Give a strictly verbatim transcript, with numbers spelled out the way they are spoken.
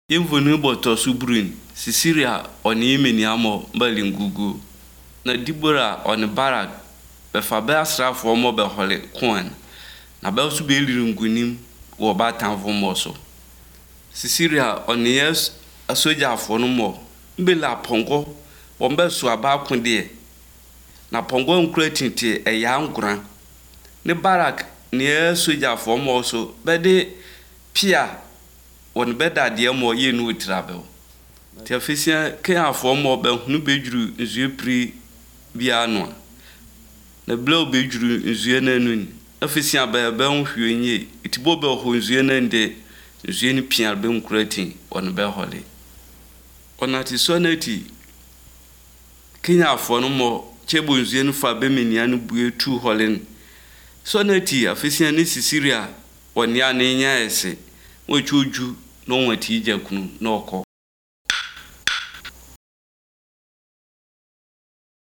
Yemvonu boto subrin Sisiria oni imeni amo balingugu na Dibora oni Barak befa be asrafo mo be hole kwan na be so be liringunim wo batanfo mo so Sisiria oni yes asojafo no mo mbela pongo wo be so abakonde na pongo nkura tinte eya ngura ne Barak ne asojafo mo so be de pia won beda de mo ye no travel ti afisia ke afo mo be hunu bejuru nzue pri bia no na blo bejuru nzue na nu afisia be be hwe nye itibo be ho nzue na nde nzue ni pia be nkurati won be hole onati sonati kenya afo no mo chebo nzue no fa be menia no bue tu holen sonati afisia ni Sisiria won ya na nya ese wochuju no wati jakunu no ko